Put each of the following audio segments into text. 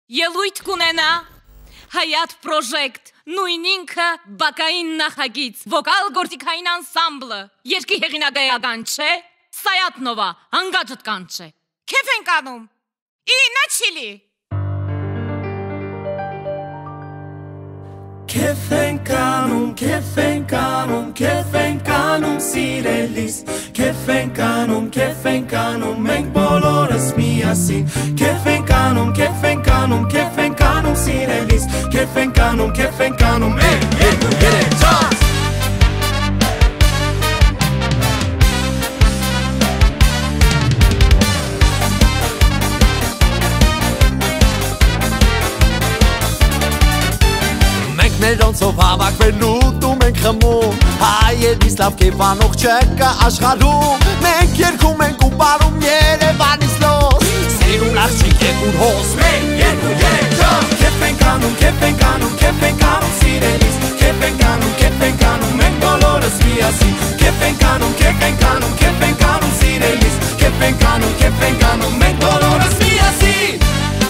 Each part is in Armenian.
Ելույթ կունենա Հայատ պրոժեկտ, նույն ինքը բակային նախագիծ, վոկալ գործիքային անսամբլը, երկի հեղինակայական չէ, Սայատնովա, հանգաջըտ կանչ է, կեվ ենք անում, начали! Kef ենք անում, kef ենք անում, kef ենք անում սիրելիս Kef ենք անում, մենք բոլորս միասին Kef ենք անում, kef ենք անում, kef ենք անում սիրելիս Kef ենք անում, երկու, երեք, չորս Ներոնցով հավաքվելու տում ենք խմում Հայերից լավ կեվանող չկա աշխարհում Մենք երգում ենք ու պարում Երևանից լոս Սիրուն աղջիկ երկու հոս Մեկ, երկու, երեք, չորս Kef ենք անում, kef ենք անում, kef ենք անում սիրելիս Kef ենք անում, մենք բոլորս միասին Kef ենք անում, kef ենք անում, kef ենք անում սիրելիս Kef ենք անում, մենք բոլորս միասին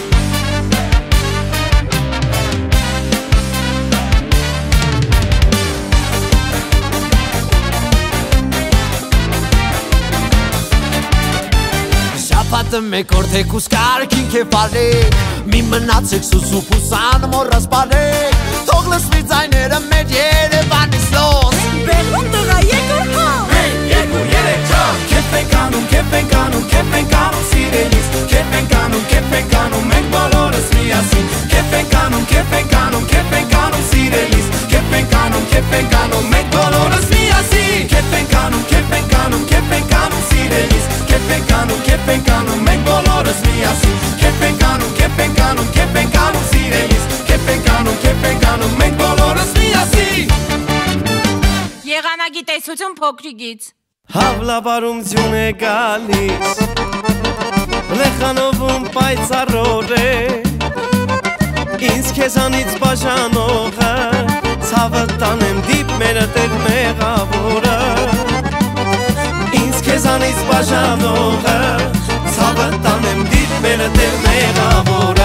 Պատը մեկ օր թեկուս կարքին կև արեք Մի մնացեք սուսուպ ու սան մորրաս բարեք Թող լսվի ձայները մեր Երևանից լոս Բերում տղա երկոր հոս Մեկ, երկու, երեք, չորս Kef ենք անում, kef ենք անում, kef ենք անում սիրելիս Kef ենք անում, մենք բոլորս միասին Kef ենք անում, kef ենք անում, kef ենք անում սիրելիս Kef ենք անում, մենք բոլորս միասին Kef ենք անում, kef ենք անում, kef ենք անում սիրելիս Kef ենք անում, մենք բոլորս միասին Kef ենք անում, kef ենք անում սիրելիս Kef ենք անում, մենք բոլորս միասին Եղանակի տեսություն փոքրիկից Հավլաբարում ձյուն է գալիս Լեխանովում պայծառոր է Ինձ քեզանից բաժանողը Ցավը տանեմ դիպ մերը տեր մեղավորը Ինձ քեզանից բաժանողը Ցավը տանեմ դիպ մերը տեր մեղավորը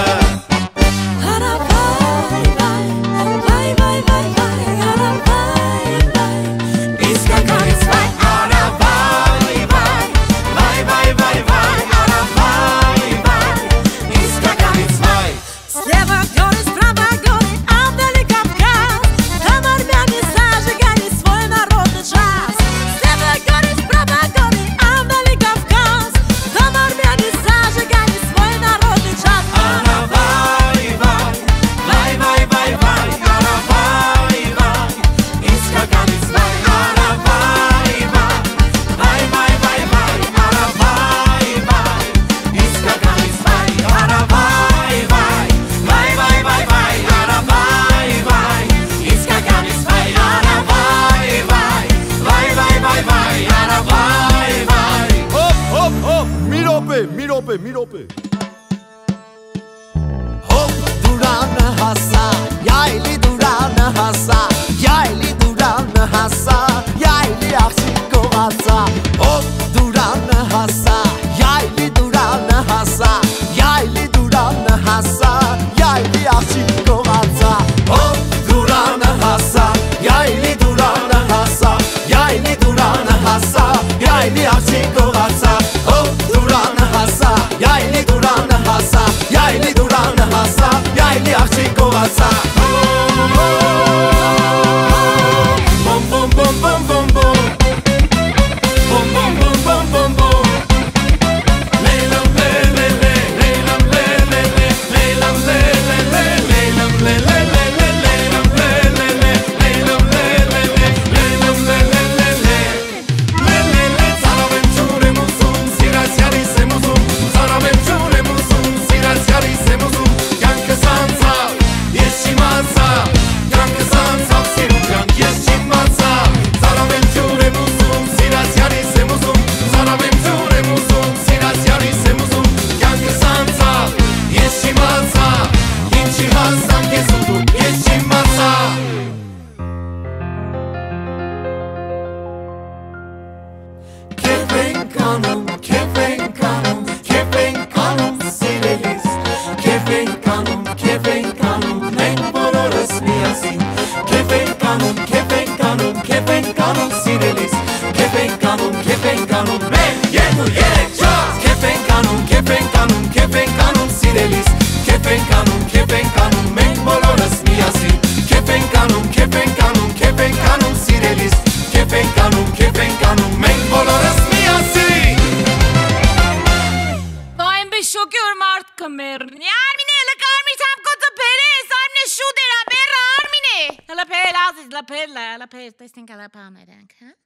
անում, քեֆ ենք անում, մենք բոլորս միասին, քեֆ ենք անում, քեֆ ենք անում, քեֆ ենք անում սիրելիս, քեֆ ենք անում, քեֆ ենք անում, մեկ, երկու, երեք, չորս, քեֆ ենք անում, քեֆ ենք անում, քեֆ ենք անում սիրելիս, քեֆ ենք անում, քեֆ ենք անում, մենք բոլորս միասին, քեֆ ենք անում, քեֆ ենք անում, քեֆ ենք անում սիրելիս, քեֆ ենք անում, քեֆ ենք անում, մենք բոլորս միասին։ Շոկի որ մարդ կմեռնի Արմինե լկարմի ցամկոցը բերես Արմինե շուտ երա բեռը Արմինե լփել ազիզ լփել տեսնենք լփաներանք հա